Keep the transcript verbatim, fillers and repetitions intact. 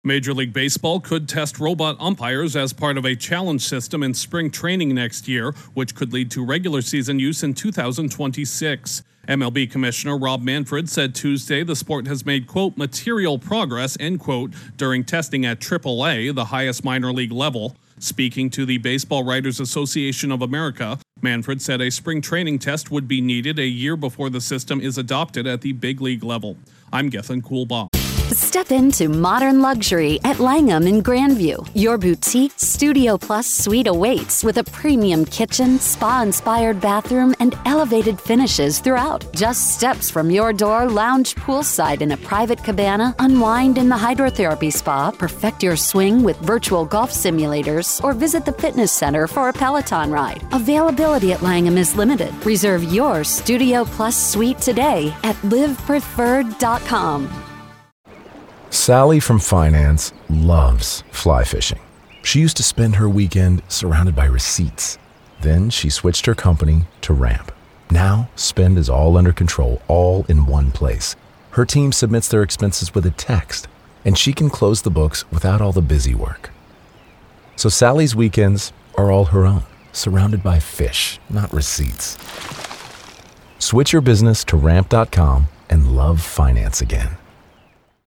Major League Baseball could test robot umpires as part of a challenge system in spring training next year, which could lead to regular season use in two thousand twenty-six. M L B Commissioner Rob Manfred said Tuesday the sport has made, quote, material progress, end quote, during testing at triple A, the highest minor league level. Speaking to the Baseball Writers Association of America, Manfred said a spring training test would be needed a year before the system is adopted at the big league level. I'm Gethin Coolbaugh. Step into modern luxury at Langham in Grandview. Your boutique Studio Plus suite awaits with a premium kitchen, spa-inspired bathroom, and elevated finishes throughout. Just steps from your door, lounge poolside in a private cabana, unwind in the hydrotherapy spa, perfect your swing with virtual golf simulators, or visit the fitness center for a Peloton ride. Availability at Langham is limited. Reserve your Studio Plus suite today at live preferred dot com. Sally from finance loves fly fishing. She used to spend her weekend surrounded by receipts. Then she switched her company to Ramp. Now, spend is all under control, all in one place. Her team submits their expenses with a text, and she can close the books without all the busy work. So Sally's weekends are all her own, surrounded by fish, not receipts. Switch your business to ramp dot com and love finance again.